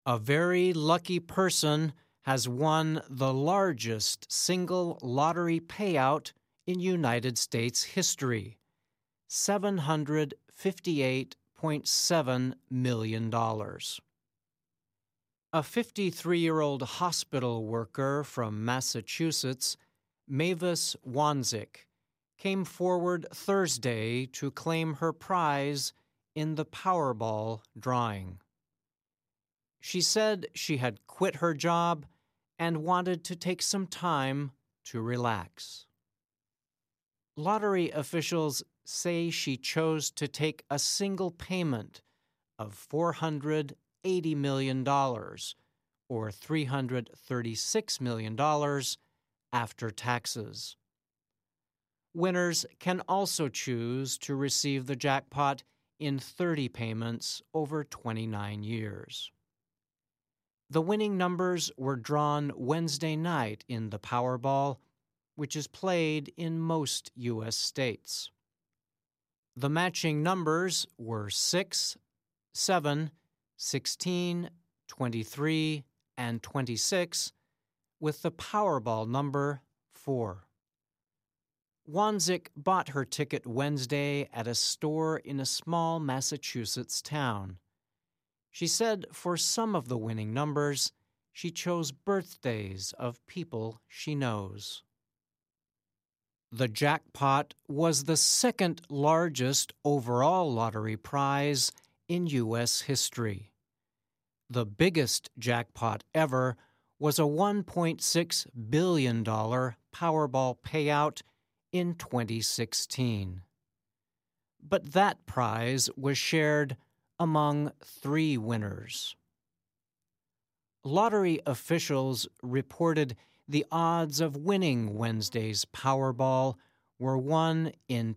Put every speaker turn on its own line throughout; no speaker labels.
A very lucky person has won the largest single lottery payout in United States history, $758.7 million. A 53-year-old hospital worker from Massachusetts, Mavis Wanzik, came forward Thursday to claim her prize in the Powerball drawing. She said she had quit her job and wanted to take some time to relax. Lottery officials say she chose to take a single payment of $480 million, or $336 million after taxes. Winners can also choose to receive the jackpot in 30 payments over 29 years. The winning numbers were drawn Wednesday night in the Powerball, which is played in most U.S. states. The matching numbers were 6, 7, 16, 23, and 26, with the Powerball number 4. Wanzik bought her ticket Wednesday at a store in a small Massachusetts town. She said for some of the winning numbers, she chose birthdays of people she knows. The jackpot was the second largest overall lottery prize in U.S. history. The biggest jackpot ever was a $1.6 billion Powerball payout in 2016. But that prize was shared among 3 winners. Lottery officials reported the odds of winning Wednesday's Powerball were 1 in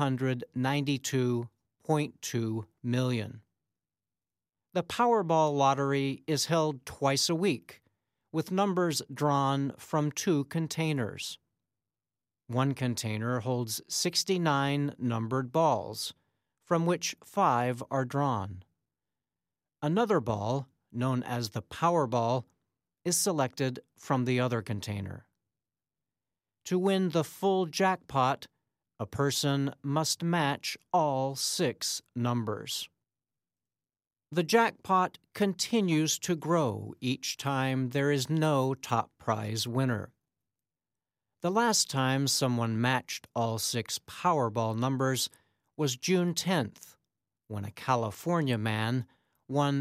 292.2 million. The Powerball lottery is held twice a week, with numbers drawn from 2 containers. One container holds 69 numbered balls, from which 5 are drawn. Another ball, known as the Powerball, is selected from the other container. To win the full jackpot, a person must match all 6 numbers. The jackpot continues to grow each time there is no top prize winner. The last time someone matched all 6 Powerball numbers was June 10th, when a California man won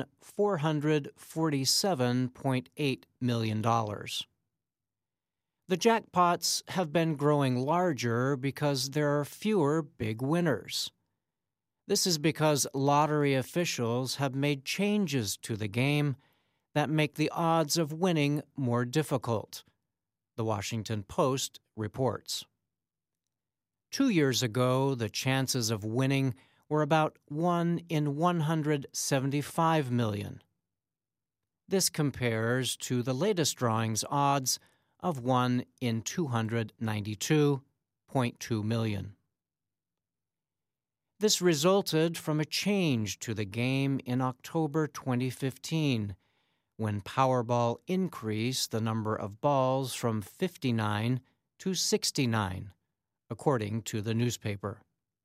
$447.8 million. The jackpots have been growing larger because there are fewer big winners. This is because lottery officials have made changes to the game that make the odds of winning more difficult, The Washington Post reports. 2 years ago, the chances of winning were about 1 in 175 million. This compares to the latest drawing's odds of 1 in 292.2 million. This resulted from a change to the game in October 2015, when Powerball increased the number of balls from 59 to 69, according to the newspaper.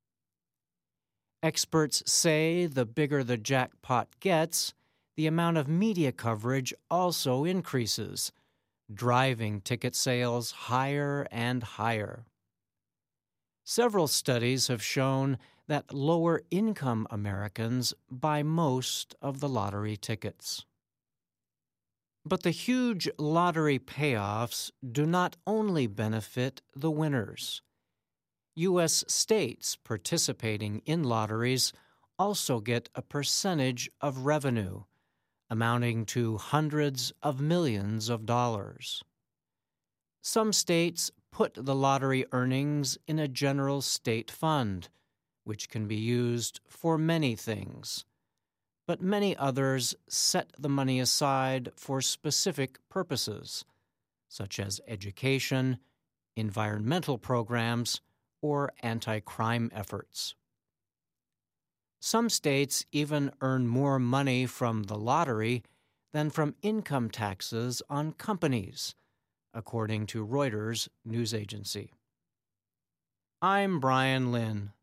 Experts say the bigger the jackpot gets, the amount of media coverage also increases, driving ticket sales higher and higher. Several studies have shown that lower-income Americans buy most of the lottery tickets. But the huge lottery payoffs do not only benefit the winners. U.S. states participating in lotteries also get a percentage of revenue, amounting to hundreds of millions of dollars. Some states put the lottery earnings in a general state fund, which can be used for many things, but many others set the money aside for specific purposes, such as education, environmental programs, or anti-crime efforts. Some states even earn more money from the lottery than from income taxes on companies, according to Reuters news agency. I'm Brian Lynn.